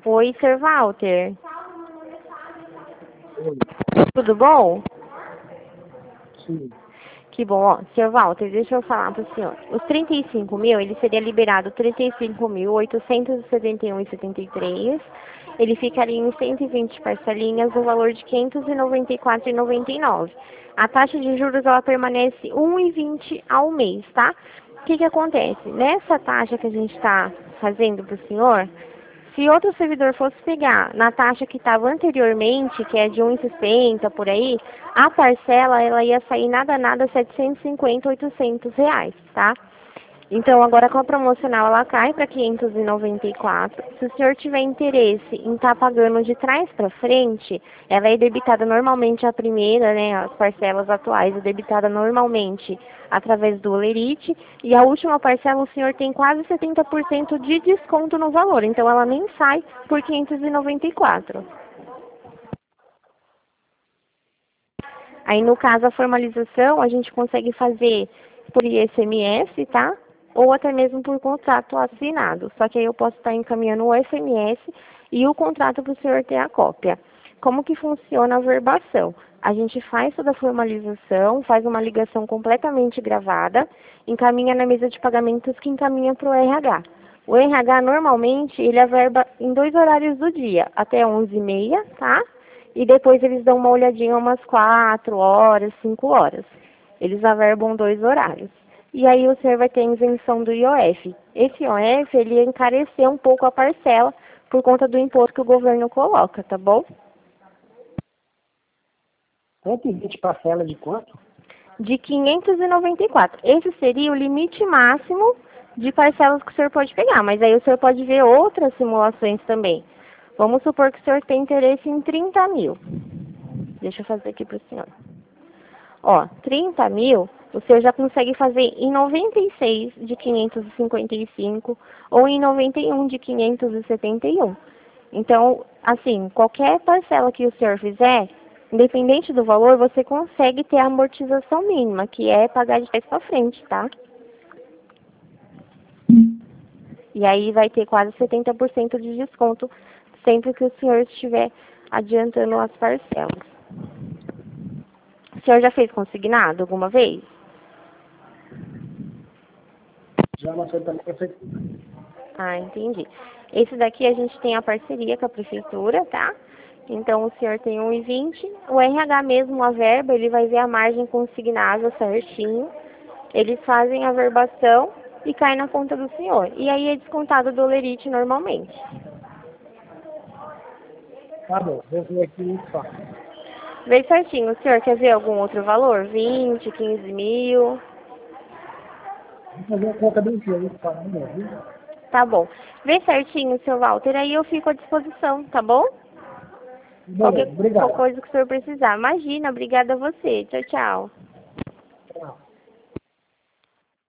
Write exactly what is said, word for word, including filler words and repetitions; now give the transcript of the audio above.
Oi, senhor Walter. Oi. Tudo bom? Sim. Que bom, ó. senhor Walter, deixa eu falar para o senhor. Os trinta e cinco mil, ele seria liberado trinta e cinco mil, oitocentos e setenta e um reais e setenta e três centavos. Ele ficaria em cento e vinte parcelinhas no valor de quinhentos e noventa e quatro reais e noventa e nove centavos. A taxa de juros, ela permanece um vírgula vinte ao mês, tá? O que que acontece? Nessa taxa que a gente está fazendo para o senhor, se outro servidor fosse pegar na taxa que estava anteriormente, que é de um real e sessenta por aí, a parcela ela ia sair nada nada setecentos e cinquenta, oitocentos reais, tá? Então agora com a promocional ela cai para quinhentos e noventa e quatro. Se o senhor tiver interesse em estar tá pagando de trás para frente, ela é debitada normalmente a primeira, né, as parcelas atuais é debitada normalmente através do Olerite, e a última parcela o senhor tem quase setenta por cento de desconto no valor, então ela nem sai por quinhentos e noventa e quatro. Aí no caso a formalização a gente consegue fazer por I S M S, tá? Ou até mesmo por contrato assinado. Só que aí eu posso estar encaminhando o S M S e o contrato para o senhor ter a cópia. Como que funciona a verbação? A gente faz toda a formalização, faz uma ligação completamente gravada, encaminha na mesa de pagamentos que encaminha para o R H. O R H normalmente ele averba em dois horários do dia, até onze e meia, tá? E depois eles dão uma olhadinha umas quatro horas, cinco horas. Eles averbam dois horários. E aí o senhor vai ter a isenção do I O F. Esse I O F, ele ia encarecer um pouco a parcela por conta do imposto que o governo coloca, tá bom? cento e vinte parcela de quanto? De quinhentos e noventa e quatro. Esse seria o limite máximo de parcelas que o senhor pode pegar, mas aí o senhor pode ver outras simulações também. Vamos supor que o senhor tem interesse em trinta mil. Deixa eu fazer aqui para o senhor. Ó, trinta mil, o senhor já consegue fazer em noventa e seis de quinhentos e cinquenta e cinco ou em noventa e um de quinhentos e setenta e um. Então, assim, qualquer parcela que o senhor fizer, independente do valor, você consegue ter a amortização mínima, que é pagar de trás para frente, tá? E aí vai ter quase setenta por cento de desconto sempre que o senhor estiver adiantando as parcelas. O senhor já fez consignado alguma vez? Já não sei também. Eu sei. Ah, entendi. Esse daqui a gente tem a parceria com a prefeitura, tá? Então o senhor tem um vírgula vinte, o R H mesmo, a verba, ele vai ver a margem consignada certinho. Eles fazem a verbação e cai na conta do senhor. E aí é descontado do Olerite normalmente. Tá bom, vou ver aqui no só. Vê certinho, o senhor quer ver algum outro valor? vinte, quinze mil? Vou fazer a conta bem feia, tá bom, viu? Tá bom. Vê certinho, seu Walter, aí eu fico à disposição, tá bom? Beleza, Qualquer, obrigado. qualquer coisa que o senhor precisar. Imagina, obrigada a você. Tchau, tchau.